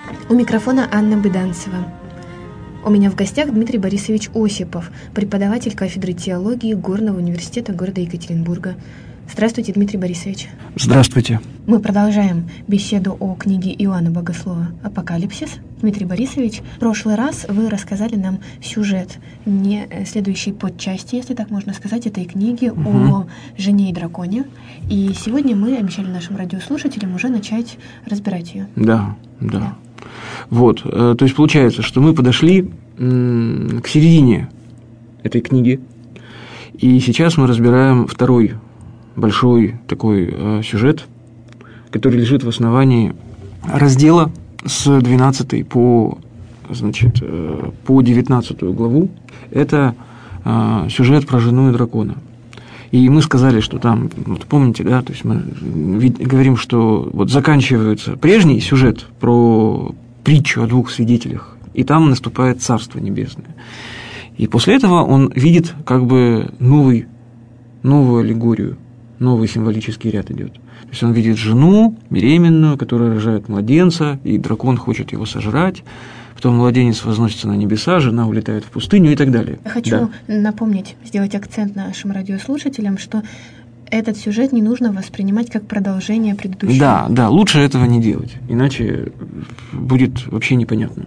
У микрофона Анна Быданцева. У меня в гостях Дмитрий Борисович Осипов, преподаватель кафедры теологии Горного университета города Екатеринбурга. Здравствуйте, Дмитрий Борисович. Здравствуйте. Мы продолжаем беседу о книге Иоанна Богослова «Апокалипсис». Дмитрий Борисович, в прошлый раз вы рассказали нам сюжет не следующей подчасти, если так можно сказать, этой книги о жене и драконе. И сегодня мы обещали нашим радиослушателям уже начать разбирать ее. Да. Вот, то есть получается, что мы подошли к середине этой книги, и сейчас мы разбираем второй большой такой сюжет, который лежит в основании раздела с 12 по 19 главу. Это сюжет про жену и дракона. И мы сказали, что там, вот помните, да, то есть мы говорим, что вот заканчивается прежний сюжет про притчу о двух свидетелях, и там наступает Царство Небесное. И после этого он видит как бы новую аллегорию, новый символический ряд идет. То есть он видит жену беременную, которая рожает младенца, и дракон хочет его сожрать. Потом младенец возносится на небеса, жена улетает в пустыню и так далее. Я хочу напомнить, сделать акцент нашим радиослушателям, что этот сюжет не нужно воспринимать как продолжение предыдущего. Да, лучше этого не делать, иначе будет вообще непонятно.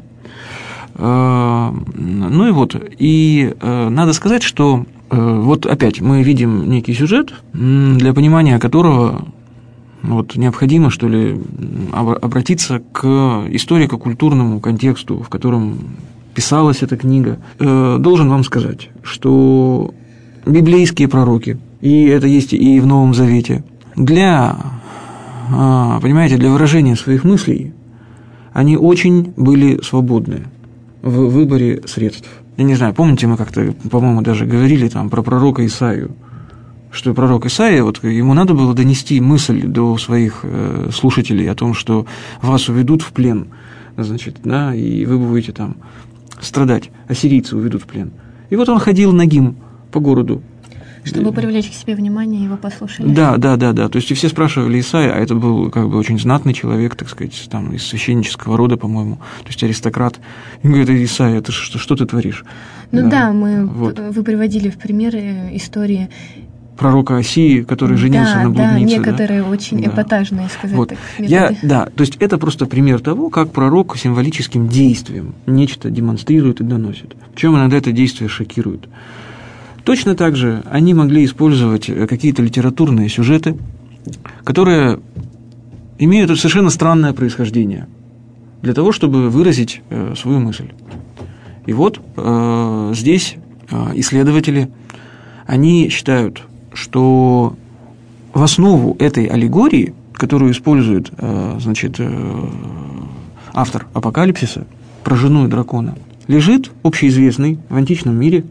Ну и вот, и надо сказать, что вот опять мы видим некий сюжет, для понимания которого вот необходимо, что ли, обратиться к историко-культурному контексту, в котором писалась эта книга. Должен вам сказать, что библейские пророки, и это есть и в Новом Завете, для выражения своих мыслей, они очень были свободны в выборе средств. Я не знаю, помните, мы как-то, по-моему, даже говорили там про пророка Исаию, что пророк Исаия, вот ему надо было донести мысль до своих слушателей о том, что вас уведут в плен, и вы будете там страдать, ассирийцы уведут в плен. И вот он ходил нагим по городу. Чтобы привлечь к себе внимание, его послушали. Да. То есть и все спрашивали Исаия, а это был как бы очень знатный человек, так сказать, там, из священнического рода, по-моему, то есть аристократ. И говорит: Исаия, ты что ты творишь? Вы приводили в примеры истории пророка Осии, который женился на блуднице. Некоторые очень эпатажные, сказать вот. Так, методы. То есть это просто пример того, как пророк символическим действием нечто демонстрирует и доносит. Причем иногда это действие шокирует. Точно так же они могли использовать какие-то литературные сюжеты, которые имеют совершенно странное происхождение, для того, чтобы выразить свою мысль. И вот здесь исследователи, они считают, что в основу этой аллегории, которую использует автор «Апокалипсиса» про жену и дракона, лежит общеизвестный в античном мире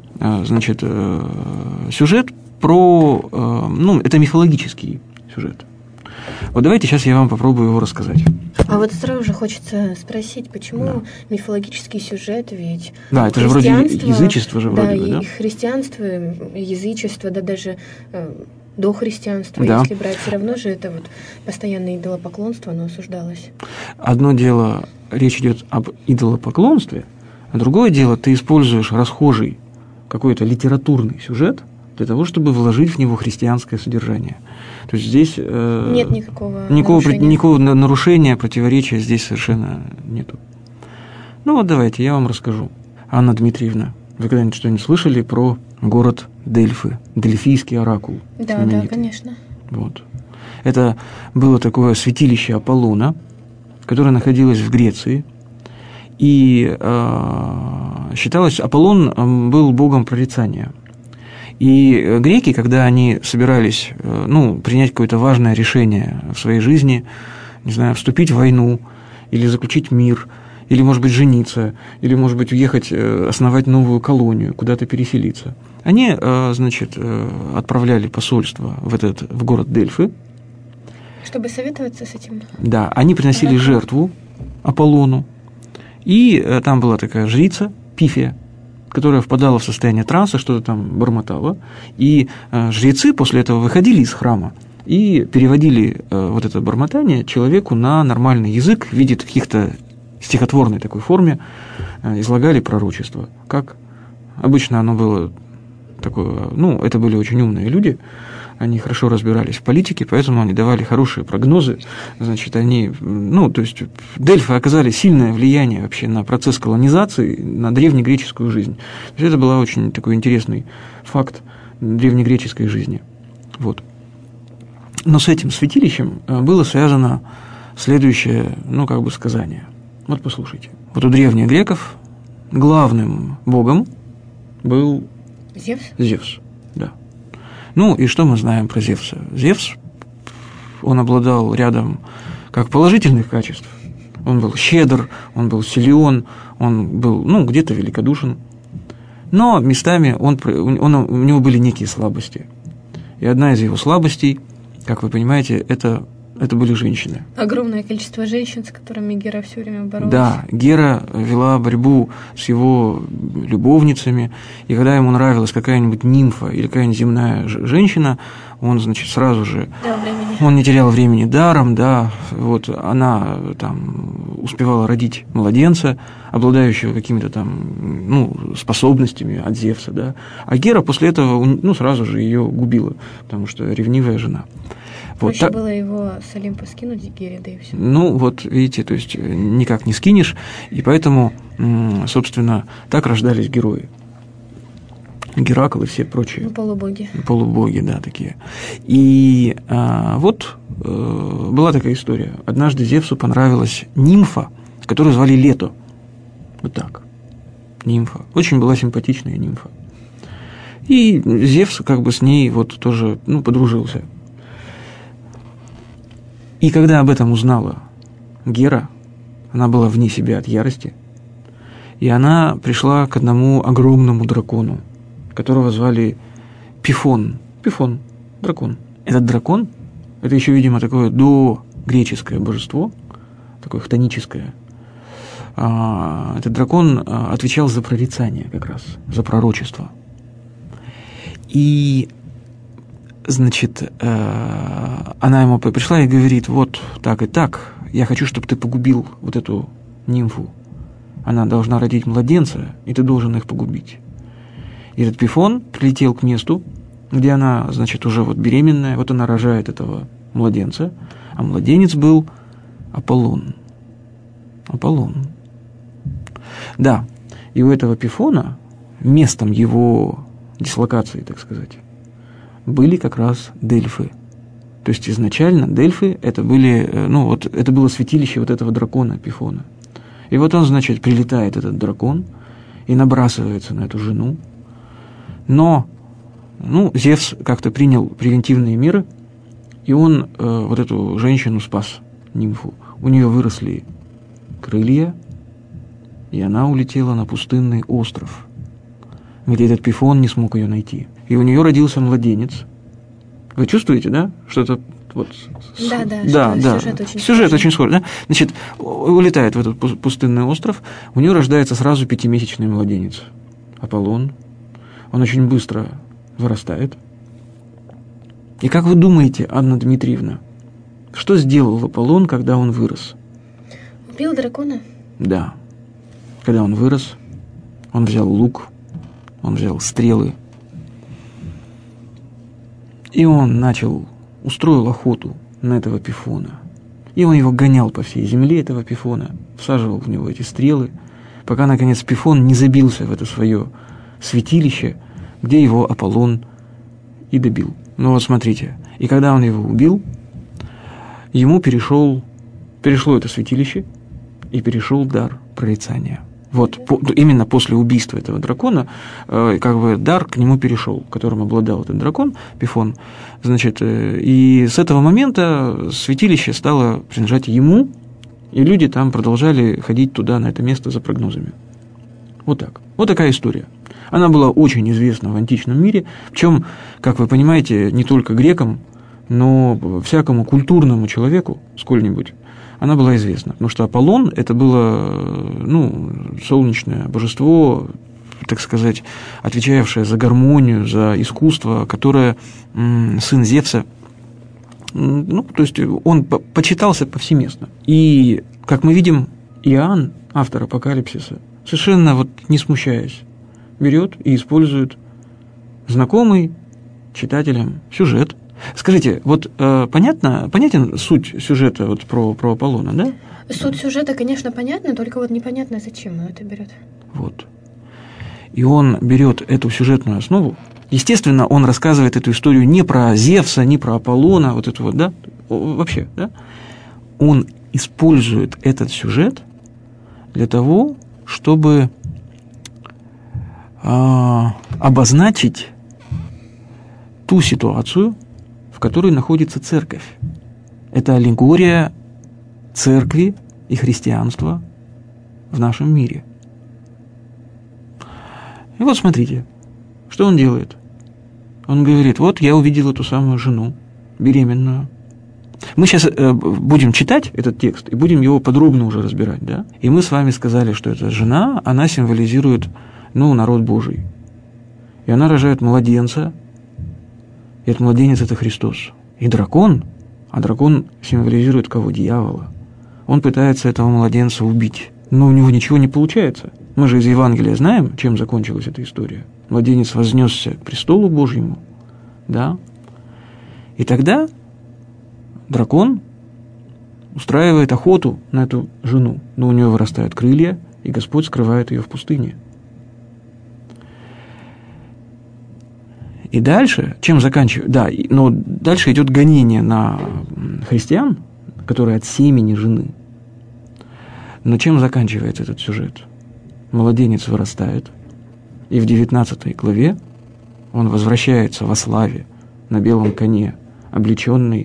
сюжет про... это мифологический сюжет. Вот давайте сейчас я вам попробую его рассказать. А вот сразу же хочется спросить, почему мифологический сюжет, ведь это же вроде язычество же вроде бы, да? И христианство, и язычество, даже до христианства, если брать, все равно же это вот постоянное идолопоклонство, оно осуждалось. Одно дело, речь идет об идолопоклонстве, а другое дело, ты используешь расхожий какой-то литературный сюжет для того, чтобы вложить в него христианское содержание. То есть здесь нет никакого нарушения, противоречия здесь совершенно нету. Ну вот давайте, я вам расскажу. Анна Дмитриевна, вы когда-нибудь что-нибудь слышали про город Дельфы, Дельфийский оракул? Да, конечно. Вот. Это было такое святилище Аполлона, которое находилось в Греции. И считалось, Аполлон был богом прорицания. И греки, когда они собирались принять какое-то важное решение в своей жизни, не знаю, вступить в войну, или заключить мир, или, может быть, жениться, или, может быть, уехать, основать новую колонию, куда-то переселиться, они, отправляли посольство в город Дельфы. Чтобы советоваться с этим? Да, они приносили жертву Аполлону, и там была такая жрица, Пифия, которая впадала в состояние транса, что-то там бормотала, и жрецы после этого выходили из храма и переводили вот это бормотание человеку на нормальный язык в виде каких-то стихотворной такой форме излагали пророчество. Как обычно оно было такое, это были очень умные люди, они хорошо разбирались в политике, поэтому они давали хорошие прогнозы. Значит, дельфы оказали сильное влияние вообще на процесс колонизации, на древнегреческую жизнь. То есть это был очень такой интересный факт древнегреческой жизни. Вот. Но с этим святилищем было связано следующее, сказание. Вот послушайте. Вот у древних греков главным богом был Зевс, да. И что мы знаем про Зевса? Зевс, он обладал рядом как положительных качеств. Он был щедр, он был силен, он был, где-то великодушен. Но местами у него были некие слабости. И одна из его слабостей, как вы понимаете, это были женщины. Огромное количество женщин, с которыми Гера все время боролась. Да, Гера вела борьбу с его любовницами, и когда ему нравилась какая-нибудь нимфа или какая-нибудь земная женщина, он, сразу же... Он не терял времени даром, да, вот она там успевала родить младенца, обладающего какими-то там, способностями от Зевса, да, а Гера после этого, сразу же ее губила, потому что ревнивая жена. Проще было его с Олимпа скинуть Гере, да и все. Видите, то есть никак не скинешь, и поэтому, собственно, так рождались герои. Геракл и все прочие. Полубоги. Полубоги, да, такие. И была такая история. Однажды Зевсу понравилась нимфа, которую звали Лето. Вот так. Нимфа. Очень была симпатичная нимфа. И Зевс с ней тоже, подружился. И когда об этом узнала Гера, она была вне себя от ярости, и она пришла к одному огромному дракону, которого звали Пифон. Пифон, дракон. Этот дракон, это еще, видимо, такое догреческое божество, такое хтоническое. Этот дракон отвечал за прорицание как раз, за пророчество. И она ему пришла и говорит: вот так и так, я хочу, чтобы ты погубил вот эту нимфу. Она должна родить младенца, и ты должен их погубить. И этот Пифон прилетел к месту, где она, уже беременная, она рожает этого младенца, а младенец был Аполлон. Аполлон. Да, и у этого Пифона местом его дислокации, так сказать, были как раз Дельфы. То есть изначально Дельфы это были, это было святилище этого дракона Пифона. И он, прилетает этот дракон и набрасывается на эту жену. Но, Зевс как-то принял превентивные меры, и он эту женщину спас, нимфу. У нее выросли крылья, и она улетела на пустынный остров, где этот Пифон не смог ее найти. И у нее родился младенец. Вы чувствуете, да? Что-то сюжет очень схожий, да? Улетает в этот пустынный остров, у нее рождается сразу 5-месячный младенец. Аполлон. Он очень быстро вырастает. И как вы думаете, Анна Дмитриевна, что сделал Аполлон, когда он вырос? Убил дракона? Да. Когда он вырос, он взял лук, он взял стрелы, и он устроил охоту на этого Пифона. И он его гонял по всей земле, этого Пифона, всаживал в него эти стрелы, пока, наконец, Пифон не забился в это свое святилище, где его Аполлон и добил. Смотрите, и когда он его убил, ему перешло это святилище, и перешел дар прорицания. Именно после убийства этого дракона, дар к нему перешел, которым обладал этот дракон, Пифон. И с этого момента святилище стало принадлежать ему, и люди там продолжали ходить туда, на это место, за прогнозами. Вот так. Вот такая история. Она была очень известна в античном мире, причем, как вы понимаете, не только грекам, но всякому культурному человеку, сколь-нибудь, она была известна. Потому что Аполлон – это было, солнечное божество, так сказать, отвечавшее за гармонию, за искусство, которое сын Зевса, то есть он почитался повсеместно. И, как мы видим, Иоанн автор «Апокалипсиса», совершенно вот не смущаясь, берет и использует знакомый читателям сюжет. Скажите, вот понятен суть сюжета вот про Аполлона, да? Суть сюжета, конечно, понятна, только вот непонятно, зачем он это берет. Вот. И он берет эту сюжетную основу. Естественно, он рассказывает эту историю не про Зевса, не про Аполлона, вот это вот, да? Вообще, да? Он использует этот сюжет для того, чтобы обозначить ту ситуацию, в которой находится церковь. Это аллегория церкви и христианства в нашем мире. И вот смотрите, что он делает. Он говорит, вот я увидел эту самую жену, беременную. Мы сейчас будем читать этот текст и будем его подробно уже разбирать, да? И мы с вами сказали, что эта жена, она символизирует, народ Божий. И она рожает младенца, и этот младенец – это Христос. И дракон, а дракон символизирует кого? Дьявола. Он пытается этого младенца убить, но у него ничего не получается. Мы же из Евангелия знаем, чем закончилась эта история. Младенец вознесся к престолу Божьему, да? И тогда дракон устраивает охоту на эту жену, но у нее вырастают крылья, и Господь скрывает ее в пустыне. И дальше, чем заканчивается? Да, но дальше идет гонение на христиан, которые от семени жены. Но чем заканчивается этот сюжет? Младенец вырастает, и в 19 главе он возвращается во славе на белом коне, облеченный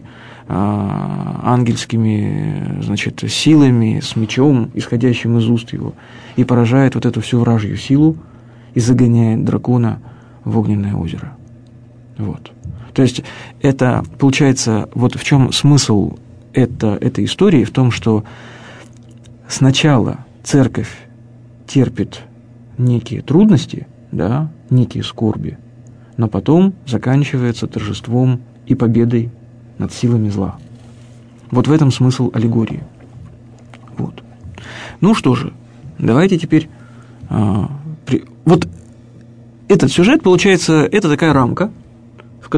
ангельскими, силами, с мечом, исходящим из уст его, и поражает вот эту всю вражью силу и загоняет дракона в огненное озеро. Вот. То есть это, получается, вот в чем смысл этой истории, в том, что сначала церковь терпит некие трудности, да, некие скорби, но потом заканчивается торжеством и победой над силами зла. Вот в этом смысл аллегории. Вот. Ну что же, давайте теперь... Вот этот сюжет, получается, это такая рамка, в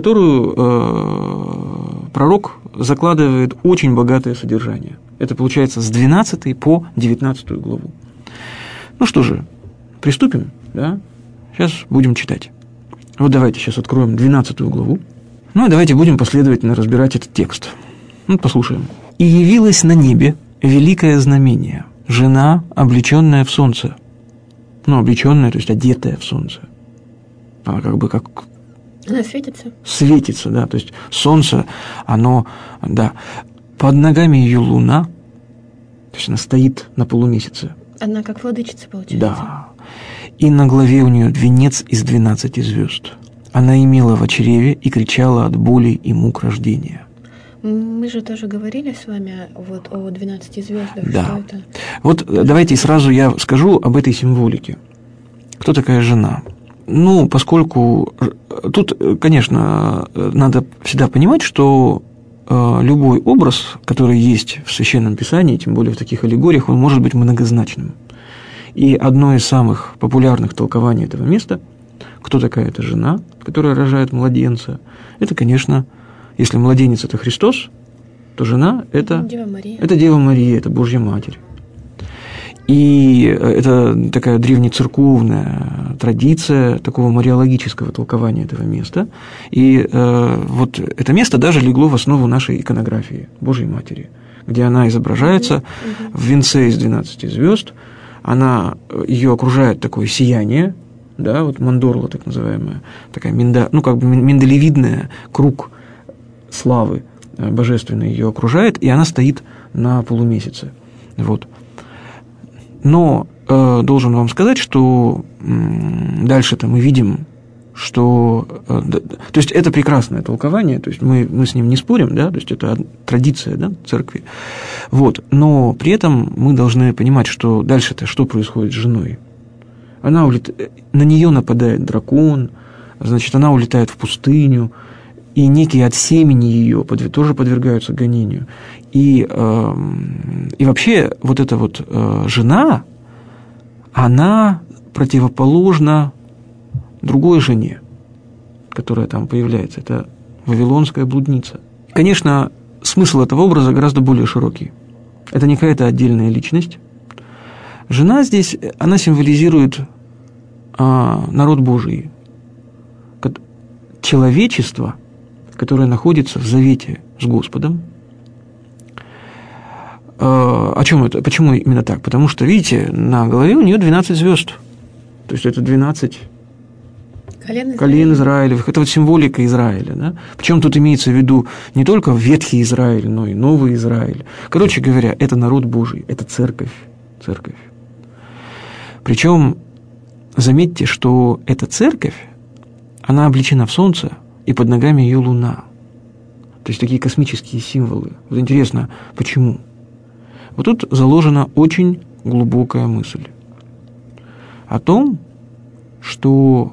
которую пророк закладывает очень богатое содержание. Это получается с 12 по 19 главу. Ну что же, приступим, да? Сейчас будем читать. Вот давайте сейчас откроем 12 главу. Ну и давайте будем последовательно разбирать этот текст. Ну, послушаем. «И явилось на небе великое знамение, жена, облеченная в солнце». Облеченная, то есть одетая в солнце. Она как бы как... Она светится. Светится, да, то есть солнце, оно, да, под ногами ее луна, то есть она стоит на полумесяце. Она как владычица, получается. Да. И на голове у нее венец из 12 звезд. Она имела в чреве и кричала от боли и мук рождения. Мы же тоже говорили с вами вот о 12 звездах. Да. Что это? Вот давайте сразу я скажу об этой символике. Кто такая жена? Поскольку тут, конечно, надо всегда понимать, что любой образ, который есть в Священном Писании, тем более в таких аллегориях, он может быть многозначным. И одно из самых популярных толкований этого места, кто такая эта жена, которая рожает младенца, это, конечно, если младенец – это Христос, то жена – это Дева Мария. Это Дева Мария, это Божья Матерь. И это такая древнецерковная традиция такого мариологического толкования этого места. И вот это место даже легло в основу нашей иконографии Божьей Матери, где она изображается в венце из 12 звезд. Ее окружает такое сияние, да, вот мандорла так называемая, такая миндалевидная круг славы божественной ее окружает, и она стоит на полумесяце. Вот. Но должен вам сказать, что дальше-то мы видим, что... то есть это прекрасное толкование, то есть мы с ним не спорим, да, то есть это традиция, да, церкви. Вот. Но при этом мы должны понимать, что дальше-то что происходит с женой. На нее нападает дракон, значит, она улетает в пустыню, и некие от семени ее тоже подвергаются гонению. И вообще вот эта вот жена, она противоположна другой жене, которая там появляется. Это вавилонская блудница. Конечно, смысл этого образа гораздо более широкий. Это не какая-то отдельная личность. Жена здесь, она символизирует народ Божий, человечество, которое находится в завете с Господом. О чем это? Почему именно так? Потому что, видите, на голове у нее 12 звезд. То есть это 12 колен Израилевых. Это вот символика Израиля. Да? Причем тут имеется в виду не только Ветхий Израиль, но и Новый Израиль. Короче говоря, это народ Божий, это церковь. Причем заметьте, что эта церковь, она облечена в солнце, и под ногами ее луна. То есть такие космические символы. Вот интересно, почему? Вот тут заложена очень глубокая мысль о том, что,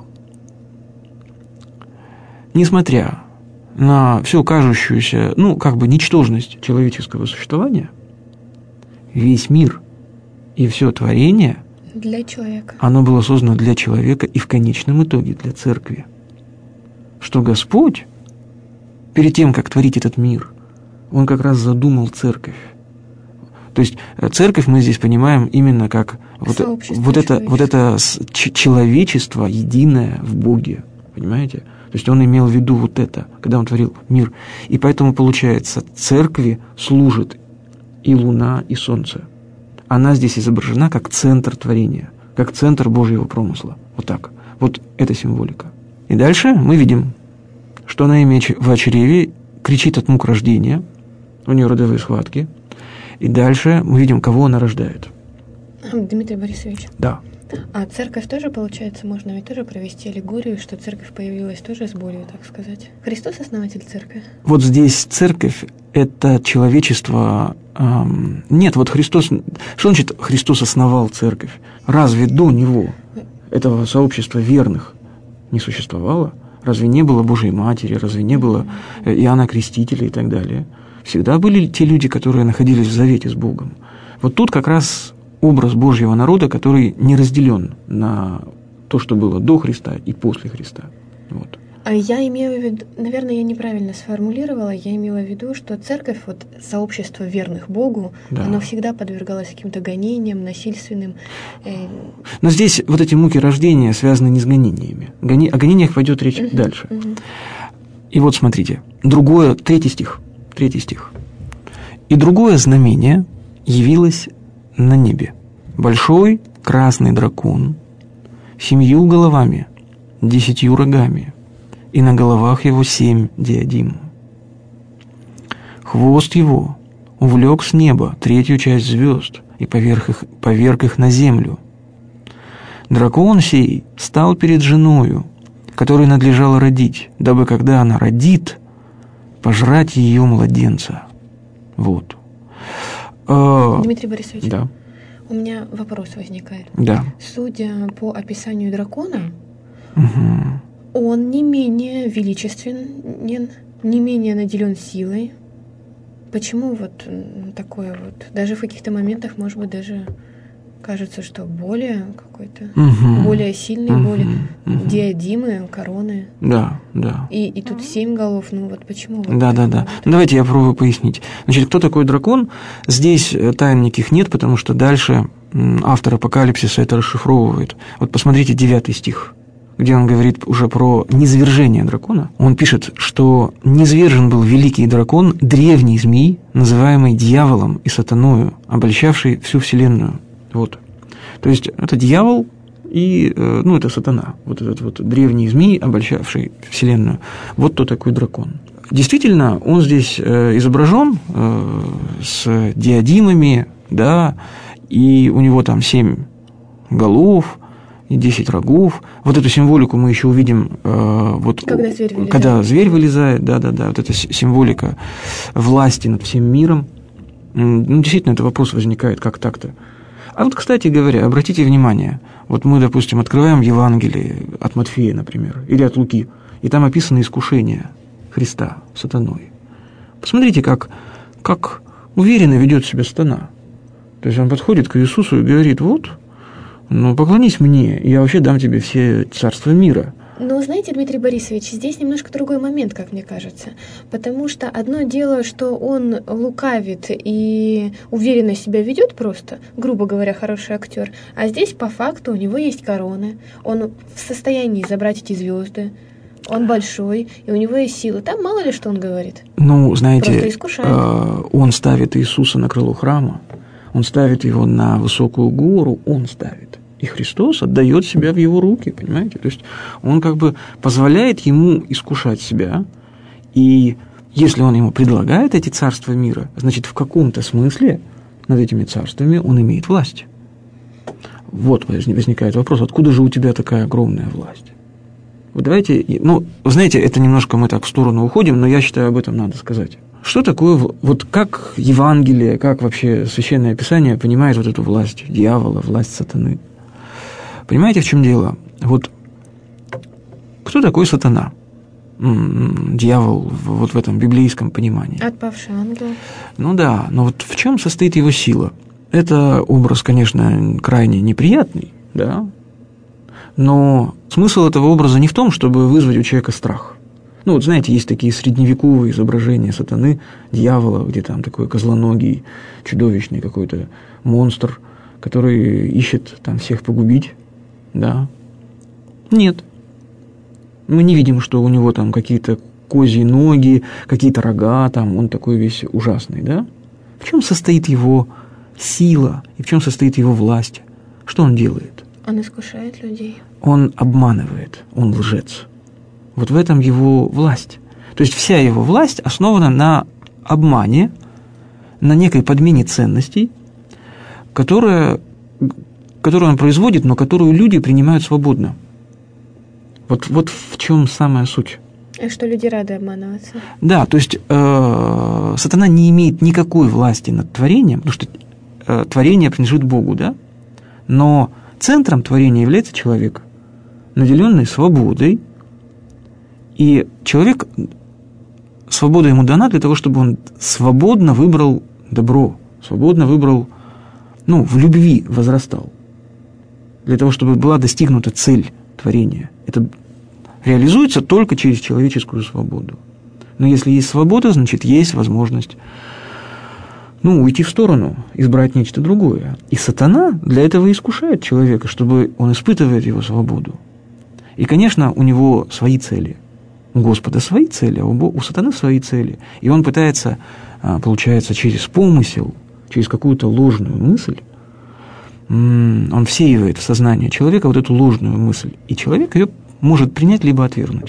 несмотря на всю кажущуюся, ничтожность человеческого существования, весь мир и все творение для человека. Оно было создано для человека и в конечном итоге для церкви. Что Господь, перед тем, как творить этот мир, Он как раз задумал церковь. То есть церковь мы здесь понимаем именно как вот это человечество единое в Боге. Понимаете? То есть Он имел в виду вот это, когда Он творил мир. И поэтому, получается, церкви служит и луна, и солнце. Она здесь изображена как центр творения, как центр Божьего промысла. Вот так. Вот это символика. И дальше мы видим, что она, имея в чреве, кричит от мук рождения, у нее родовые схватки. И дальше мы видим, кого она рождает. Дмитрий Борисович. Да. А церковь тоже, получается, можно ведь тоже провести аллегорию, что церковь появилась тоже с болью, так сказать. Христос основатель церкви? Вот здесь церковь – это человечество. Нет, вот Христос… Что значит Христос основал церковь? Разве до Него этого сообщества верных не существовало? Разве не было Божьей Матери? Разве не было Иоанна Крестителя и так далее? Всегда были те люди, которые находились в завете с Богом. Вот тут как раз образ Божьего народа, который не разделен на то, что было до Христа и после Христа. Вот. А я имею в виду, наверное, я неправильно сформулировала, я имела в виду, что церковь, вот сообщество верных Богу, да, оно всегда подвергалось каким-то гонениям, насильственным. Но здесь вот эти муки рождения связаны не с гонениями. О гонениях пойдет речь дальше. И вот смотрите, третий стих. «И другое знамение явилось на небе. Большой красный дракон, 7 головами, 10 рогами, и на головах его 7 диадим. Хвост его увлек с неба 3 часть звезд и поверг их на землю. Дракон сей стал перед женою, которой надлежало родить, дабы, когда она родит, пожрать ее младенца». Вот. Дмитрий Борисович, да. У меня вопрос возникает. Да. Судя по описанию дракона, угу, он не менее величественен, не менее наделен силой. Почему вот такое вот? Даже в каких-то моментах, может быть, даже кажется, что более какой-то, более сильный, более диадимы, короны. Да, да. И тут 7 голов, вот почему? Вот да. Ну, давайте я попробую пояснить. Значит, кто такой дракон? Здесь тайн никаких нет, потому что дальше автор Апокалипсиса это расшифровывает. Вот посмотрите 9 стих, где он говорит уже про низвержение дракона. Он пишет, что низвержен был великий дракон, древний змей, называемый дьяволом и сатаною, обольщавший всю вселенную. Вот. То есть это дьявол и, это сатана, вот этот вот древний змей, обольщавший вселенную. Вот кто такой дракон. Действительно, он здесь изображен с диадимами, да, и у него там 7 голов и 10 рогов. Вот эту символику мы еще увидим, когда зверь вылезает, да, вот эта символика власти над всем миром. Действительно, этот вопрос возникает, как так-то. А вот, кстати говоря, обратите внимание, вот мы, допустим, открываем Евангелие от Матфея, например, или от Луки, и там описано искушение Христа сатаной. Посмотрите, как уверенно ведет себя сатана. То есть он подходит к Иисусу и говорит: вот Ну, поклонись мне, и я вообще дам тебе все царства мира. Но, знаете, Дмитрий Борисович, здесь немножко другой момент, как мне кажется. Потому что одно дело, что он лукавит и уверенно себя ведет просто, грубо говоря, хороший актер, а здесь по факту у него есть короны, он в состоянии забрать эти звезды, он большой, и у него есть силы. Там мало ли что он говорит. Ну, знаете, он ставит Иисуса на крыло храма, он ставит его на высокую гору, он ставит. И Христос отдает себя в его руки, понимаете? То есть он как бы позволяет ему искушать себя, и если он ему предлагает эти царства мира, значит, в каком-то смысле над этими царствами он имеет власть. Вот возникает вопрос, откуда же у тебя такая огромная власть? Вот давайте, ну, знаете, это немножко мы так в сторону уходим, но я считаю, об этом надо сказать. Что такое, вот как Евангелие, как вообще Священное Писание понимает вот эту власть дьявола, власть сатаны? Понимаете, в чем дело? Вот кто такой сатана? Дьявол вот в этом библейском понимании. Отпавший ангел. Ну да, но вот в чем состоит его сила? Это образ, конечно, крайне неприятный, да, но смысл этого образа не в том, чтобы вызвать у человека страх. Ну вот знаете, есть такие средневековые изображения сатаны, дьявола, где там такой козлоногий, чудовищный какой-то монстр, который ищет там всех погубить. Да. Нет. Мы не видим, что у него там какие-то козьи ноги, какие-то рога, там, он такой весь ужасный, да? В чем состоит его сила и в чем состоит его власть? Что он делает? Он искушает людей. Он обманывает, он лжец. Вот в этом его власть. То есть вся его власть основана на обмане, на некой подмене ценностей, которую он производит, но которую люди принимают свободно. Вот в чем самая суть. И что люди рады обманываться. Да, то есть сатана не имеет никакой власти над творением, потому что творение принадлежит Богу, да? Но центром творения является человек, наделенный свободой, и человек, свобода ему дана для того, чтобы он свободно выбрал добро, свободно выбрал, ну, в любви возрастал, для того, чтобы была достигнута цель творения. Это реализуется только через человеческую свободу. Но если есть свобода, значит, есть возможность, ну, уйти в сторону, избрать нечто другое. И сатана для этого искушает человека, чтобы он испытывает его свободу. И, конечно, у него свои цели. У Господа свои цели, а у сатаны свои цели. И он пытается, получается, через помысел, через какую-то ложную мысль, он всеивает в сознание человека вот эту ложную мысль. И человек ее может принять либо отвергнуть.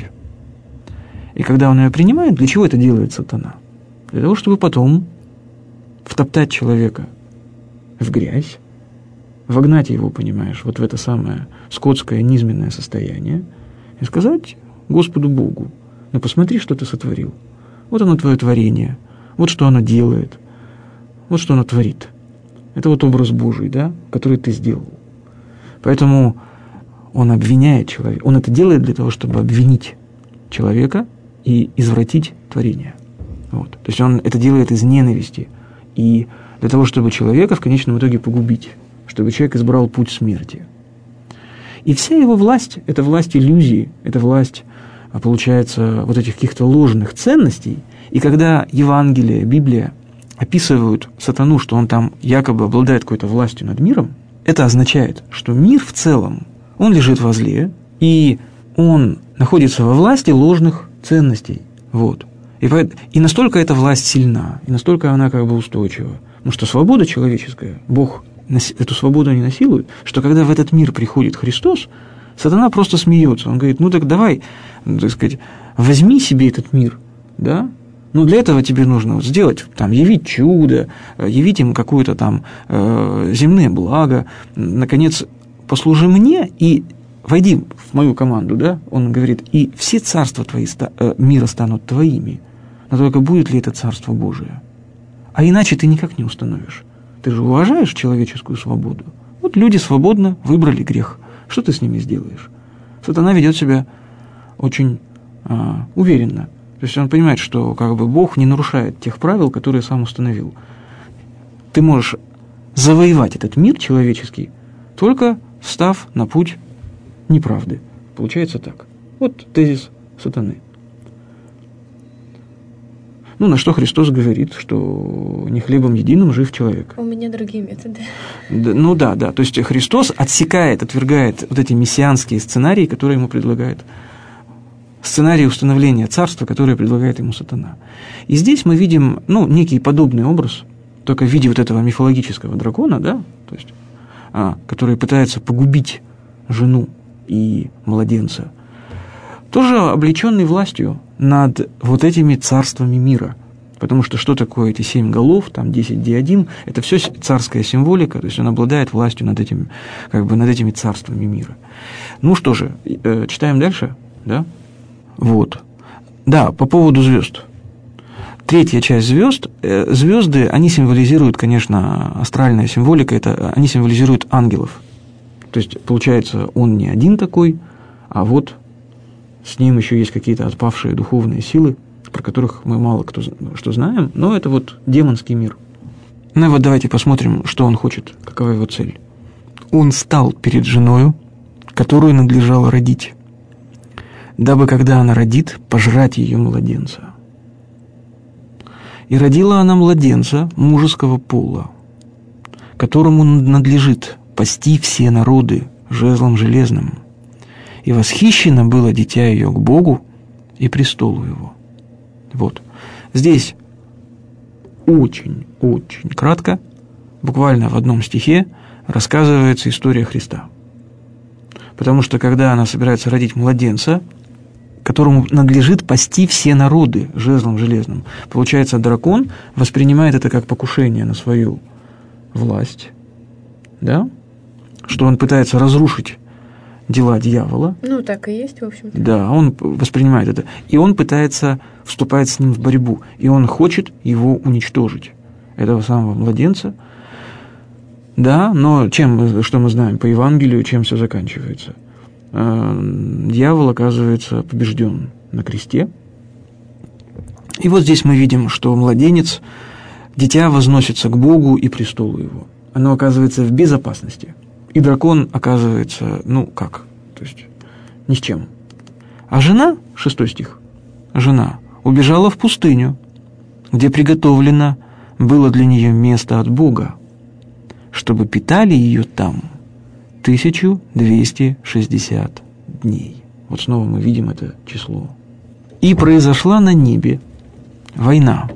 И когда он ее принимает, для чего это делает сатана? Для того, чтобы потом втоптать человека в грязь, вогнать его, понимаешь, вот в это самое скотское, низменное состояние и сказать Господу Богу: ну посмотри, что ты сотворил. Вот оно твое творение, вот что оно делает, вот что оно творит. Это вот образ Божий, да, который ты сделал. Поэтому он обвиняет человека. Он это делает для того, чтобы обвинить человека и извратить творение. Вот. То есть он это делает из ненависти и для того, чтобы человека в конечном итоге погубить, чтобы человек избрал путь смерти. И вся его власть – это власть иллюзии, это власть, получается, вот этих каких-то ложных ценностей. И когда Евангелие, Библия описывают сатану, что он там якобы обладает какой-то властью над миром, это означает, что мир в целом, он лежит во зле, и он находится во власти ложных ценностей. Вот. И настолько эта власть сильна, и настолько она как бы устойчива. Потому что свобода человеческая, Бог эту свободу не насилует, что когда в этот мир приходит Христос, сатана просто смеется. Он говорит: ну так давай, так сказать, возьми себе этот мир, да? Но для этого тебе нужно вот сделать, там, явить чудо, явить им какое-то там земное благо, наконец, послужи мне и войди в мою команду, да? Он говорит: и все царства твои мира станут твоими, но только будет ли это царство Божие? А иначе ты никак не установишь. Ты же уважаешь человеческую свободу. Вот люди свободно выбрали грех. Что ты с ними сделаешь? Сатана ведет себя очень уверенно. То есть он понимает, что как бы Бог не нарушает тех правил, которые сам установил. Ты можешь завоевать этот мир человеческий только встав на путь неправды. Получается так. Вот тезис сатаны. Ну, на что Христос говорит, что не хлебом единым жив человек. У меня другие методы. Да. То есть Христос отвергает вот эти мессианские сценарии, которые ему предлагает. Сценарий установления царства, которые предлагает ему сатана. И здесь мы видим, некий подобный образ, только в виде вот этого мифологического дракона, да, то есть, который пытается погубить жену и младенца, тоже облеченный властью над вот этими царствами мира. Потому что что такое эти 7 голов, там 10 диадим, это все царская символика, то есть он обладает властью над этими царствами мира. Ну что же, читаем дальше, да? Вот. Да, по поводу звезд. Третья часть звезд, звезды, они символизируют, конечно, астральная символика, они символизируют ангелов. То есть, получается, он не один такой, а вот с ним еще есть какие-то отпавшие духовные силы, про которых мы мало что знаем, но это вот демонский мир. Ну и вот давайте посмотрим, что он хочет, какова его цель. Он стал перед женою, которую надлежало родить, дабы, когда она родит, пожрать ее младенца. И родила она младенца мужеского пола, которому надлежит пасти все народы жезлом железным. И восхищено было дитя ее к Богу и престолу его. Вот. Здесь очень кратко, буквально в одном стихе, рассказывается история Христа. Потому что, когда она собирается родить младенца, которому надлежит пасти все народы жезлом железным, получается, дракон воспринимает это как покушение на свою власть, да? Что он пытается разрушить дела дьявола. Ну, так и есть, в общем-то. Да, он воспринимает это. И он вступает с ним в борьбу. И он хочет его уничтожить, этого самого младенца. Да, но что мы знаем по Евангелию, чем все заканчивается? Дьявол оказывается побежден на кресте. И вот здесь мы видим, что младенец, дитя возносится к Богу и престолу его. Оно оказывается в безопасности. И дракон оказывается, то есть ни с чем. А жена, 6 стих, жена убежала в пустыню, где приготовлено было для нее место от Бога, чтобы питали ее там 1260 дней. Вот снова мы видим это число. И произошла на небе война.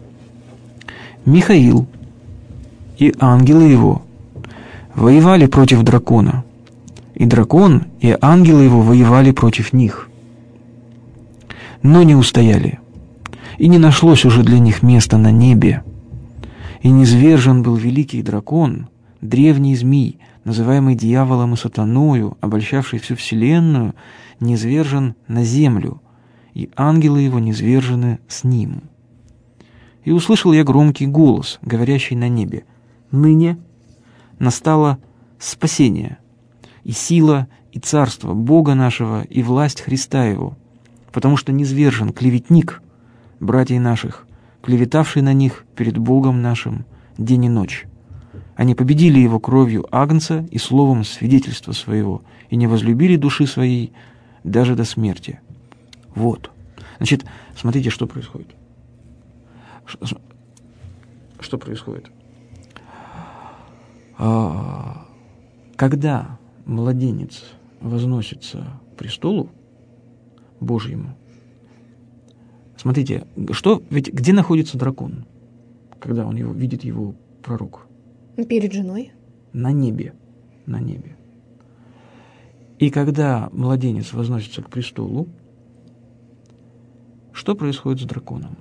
Михаил и ангелы его воевали против дракона, и дракон и ангелы его воевали против них. Но не устояли, и не нашлось уже для них места на небе. И низвержен был великий дракон, древний змей, называемый дьяволом и сатаною, обольщавший всю вселенную, низвержен на землю, и ангелы его низвержены с ним. И услышал я громкий голос, говорящий на небе: «Ныне настало спасение, и сила, и царство Бога нашего, и власть Христа Его, потому что низвержен клеветник, братьев наших, клеветавший на них перед Богом нашим день и ночь. Они победили его кровью агнца и словом свидетельства своего, и не возлюбили души своей даже до смерти». Вот. Значит, смотрите, что происходит. Что происходит? Когда младенец возносится к престолу Божьему, смотрите, ведь где находится дракон, когда он видит его пророк? Перед женой. На небе. И когда младенец возносится к престолу, что происходит с драконом?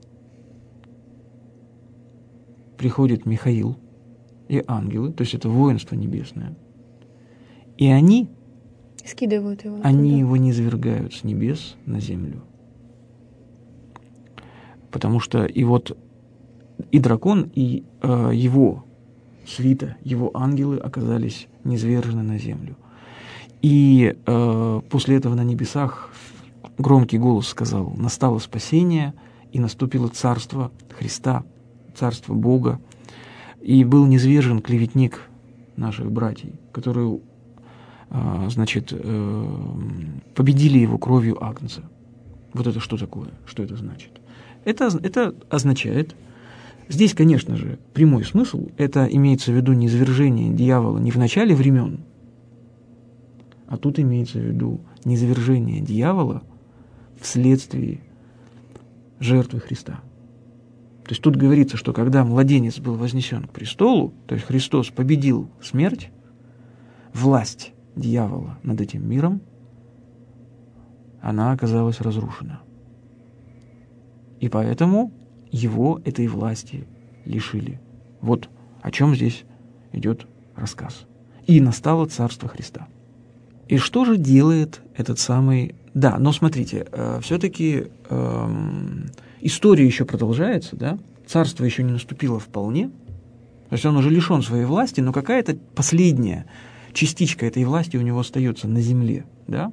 Приходит Михаил и ангелы, то есть это воинство небесное, и они скидывают его. Его низвергают с небес на землю. Потому что и дракон, и его свита, его ангелы оказались низвержены на землю. И после этого на небесах громкий голос сказал: «Настало спасение, и наступило царство Христа, царство Бога, и был низвержен клеветник наших братьев, который значит, победили его кровью Агнца. Вот это что такое? Что это значит? Это означает, здесь, конечно же, прямой смысл, это имеется в виду низвержение дьявола не в начале времен, а тут имеется в виду низвержение дьявола вследствие жертвы Христа. То есть тут говорится, что когда младенец был вознесен к престолу, то есть Христос победил смерть, власть дьявола над этим миром, она оказалась разрушена. И поэтому его этой власти лишили. Вот о чем здесь идет рассказ. И настало Царство Христа. И что же делает этот самый... Да, но смотрите, все-таки история еще продолжается, да? Царство еще не наступило вполне. То есть он уже лишен своей власти, но какая-то последняя частичка этой власти у него остается на земле, да?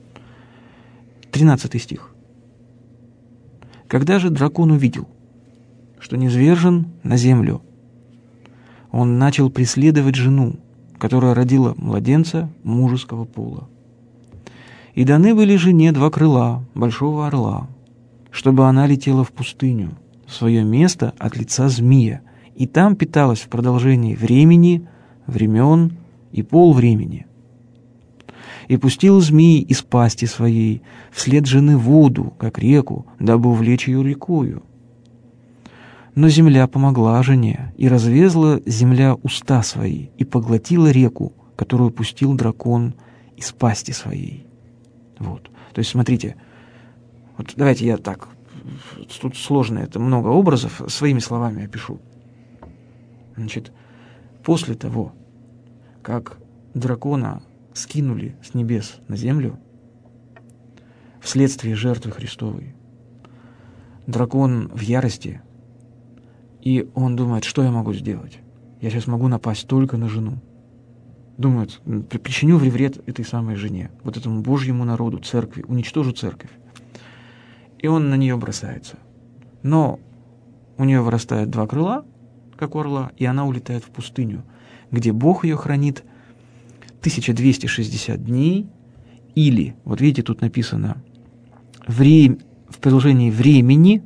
13 стих. «Когда же дракон увидел, что низвержен на землю, он начал преследовать жену, которая родила младенца мужеского пола. И даны были жене 2 крыла большого орла, чтобы она летела в пустыню, в свое место от лица змея, и там питалась в продолжении времени, времен и полвремени. И пустил змей из пасти своей вслед жены воду, как реку, дабы увлечь ее рекою. Но земля помогла жене, и развезла земля уста свои, и поглотила реку, которую пустил дракон из пасти своей». Вот. То есть, смотрите, вот давайте я так, тут сложно, это много образов, своими словами опишу. Значит, после того, как дракона скинули с небес на землю вследствие жертвы Христовой, дракон в ярости, и он думает, что я могу сделать? Я сейчас могу напасть только на жену. Думает, причиню вред этой самой жене, вот этому Божьему народу, церкви, уничтожу церковь. И он на нее бросается. Но у нее вырастают 2 крыла, как у орла, и она улетает в пустыню, где Бог ее хранит 1260 дней, или, вот видите, тут написано, в предложении времени,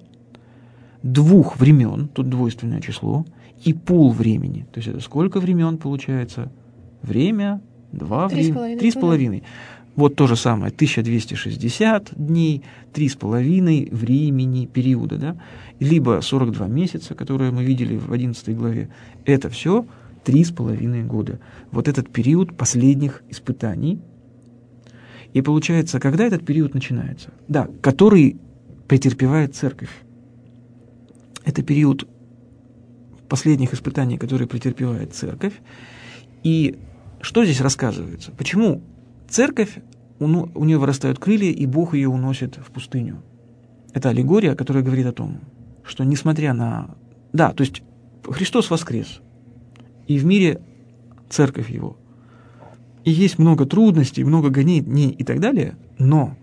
2 времен, тут двойственное число, и полвремени. То есть это сколько времен получается? Время, 2 времени, 3,5. Вот то же самое, 1260 дней, 3,5 времени, периода, да? Либо 42 месяца, которые мы видели в 11 главе. Это все 3,5 года. Вот этот период последних испытаний. И получается, когда этот период начинается? Да, который претерпевает церковь. Это период последних испытаний, которые претерпевает церковь. И что здесь рассказывается? Почему церковь, у нее вырастают крылья, и Бог ее уносит в пустыню? Это аллегория, которая говорит о том, что несмотря на... Да, то есть Христос воскрес, и в мире церковь его. И есть много трудностей, много гонений и так далее, но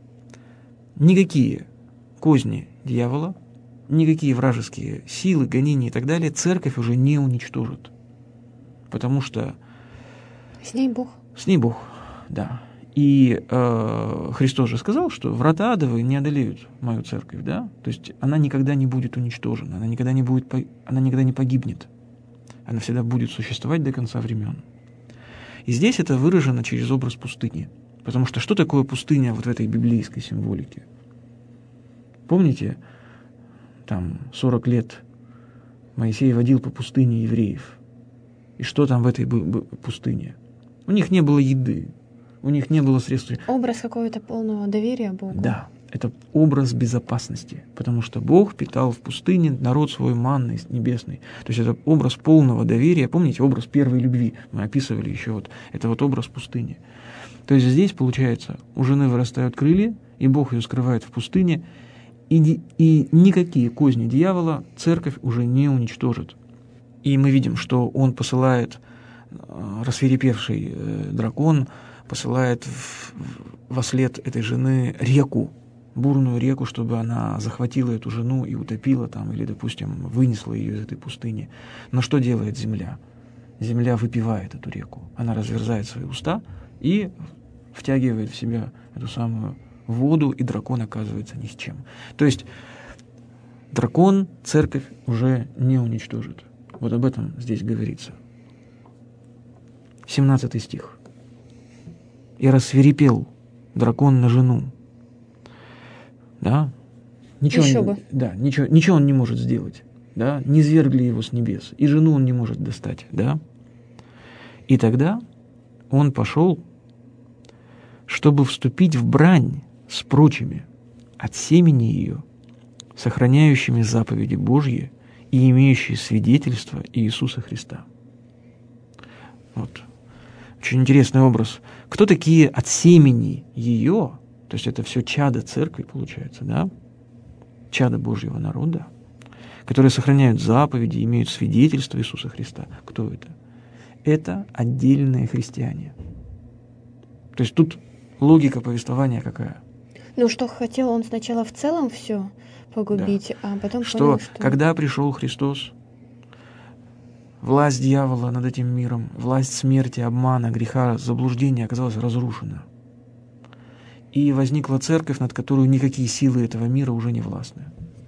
никакие козни дьявола, никакие вражеские силы, гонения и так далее церковь уже не уничтожит. Потому что... С ней Бог. С ней Бог, да. И Христос же сказал, что врата адовые не одолеют мою церковь, да? То есть она никогда не будет уничтожена, она никогда не погибнет. Она всегда будет существовать до конца времен. И здесь это выражено через образ пустыни. Потому что что такое пустыня вот в этой библейской символике? Помните, там 40 лет Моисей водил по пустыне евреев. И что там в этой пустыне? У них не было еды, у них не было средств. Образ какого-то полного доверия Богу. Да, это образ безопасности, потому что Бог питал в пустыне народ свой манной небесной. То есть это образ полного доверия. Помните, образ первой любви мы описывали еще вот. Это вот образ пустыни. То есть здесь, получается, у жены вырастают крылья, и Бог ее скрывает в пустыне, и никакие козни дьявола церковь уже не уничтожит. И мы видим, что он посылает, рассвирепевший дракон, посылает вослед этой жены реку, бурную реку, чтобы она захватила эту жену и утопила там, или, допустим, вынесла ее из этой пустыни. Но что делает земля? земля выпивает эту реку. Она разверзает свои уста и втягивает в себя эту самую воду, и дракон оказывается ни с чем. То есть дракон церковь уже не уничтожит. Вот об этом здесь говорится. 17 стих. «И рассвирепел дракон на жену». Да? Ничего он не может сделать. Да? Низвергли его с небес. И жену он не может достать. Да? И тогда он пошел, чтобы вступить в брань с прочими от семени ее, сохраняющими заповеди Божьи и имеющие свидетельство Иисуса Христа. Вот. Очень интересный образ. Кто такие от семени ее? То есть это все чадо церкви, получается, да? Чадо Божьего народа, которые сохраняют заповеди, имеют свидетельство Иисуса Христа. Кто это? Это отдельные христиане. То есть тут логика повествования какая? Ну, что хотел он сначала в целом все погубить, да. А потом понял, что... Когда пришел Христос, власть дьявола над этим миром, власть смерти, обмана, греха, заблуждения оказалась разрушена. И возникла церковь, над которой никакие силы этого мира уже не властны.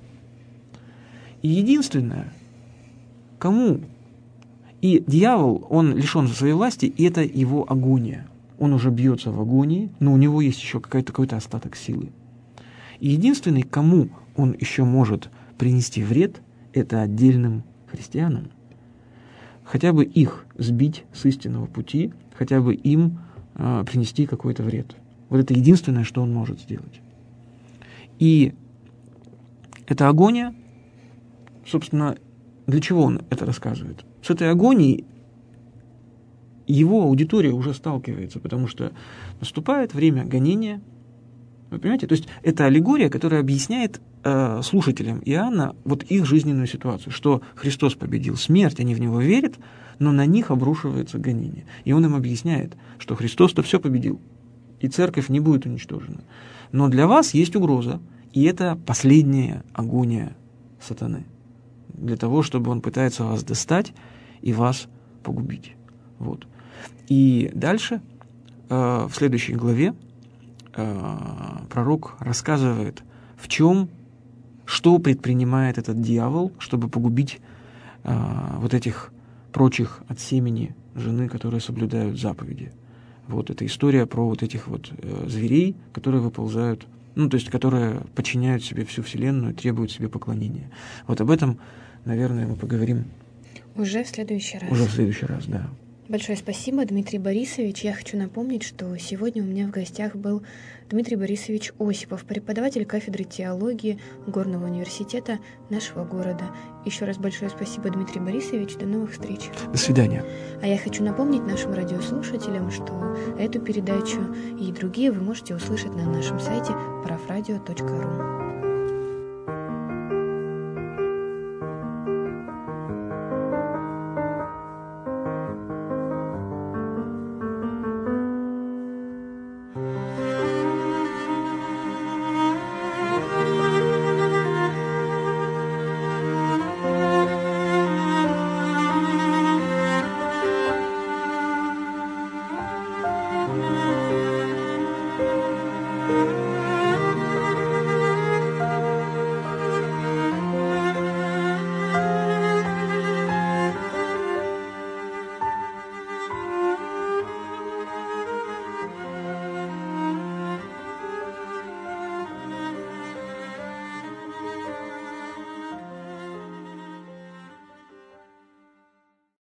И единственное, кому... И дьявол, он лишен своей власти, и это его агония. Он уже бьется в агонии, но у него есть еще какой-то остаток силы. И единственный, кому он еще может принести вред, это отдельным христианам. Хотя бы их сбить с истинного пути, хотя бы им принести какой-то вред. Вот это единственное, что он может сделать. И эта агония, собственно, для чего он это рассказывает? С этой агонией его аудитория уже сталкивается, потому что наступает время гонения. Вы понимаете? То есть это аллегория, которая объясняет слушателям Иоанна вот их жизненную ситуацию, что Христос победил смерть, они в Него верят, но на них обрушивается гонение. И он им объясняет, что Христос-то все победил, и церковь не будет уничтожена. Но для вас есть угроза, и это последняя агония сатаны, для того, чтобы он пытается вас достать и вас погубить. Вот. И дальше, в следующей главе, пророк рассказывает, что предпринимает этот дьявол, чтобы погубить вот этих прочих от семени жены, которые соблюдают заповеди. Вот эта история про вот этих вот зверей, которые выползают, то есть которые подчиняют себе всю вселенную, требуют себе поклонения. Вот об этом, наверное, мы поговорим уже в следующий раз. Уже в следующий раз, да. Большое спасибо, Дмитрий Борисович. Я хочу напомнить, что сегодня у меня в гостях был Дмитрий Борисович Осипов, преподаватель кафедры теологии Горного университета нашего города. Еще раз большое спасибо, Дмитрий Борисович. До новых встреч. До свидания. А я хочу напомнить нашим радиослушателям, что эту передачу и другие вы можете услышать на нашем сайте pravradio.ru.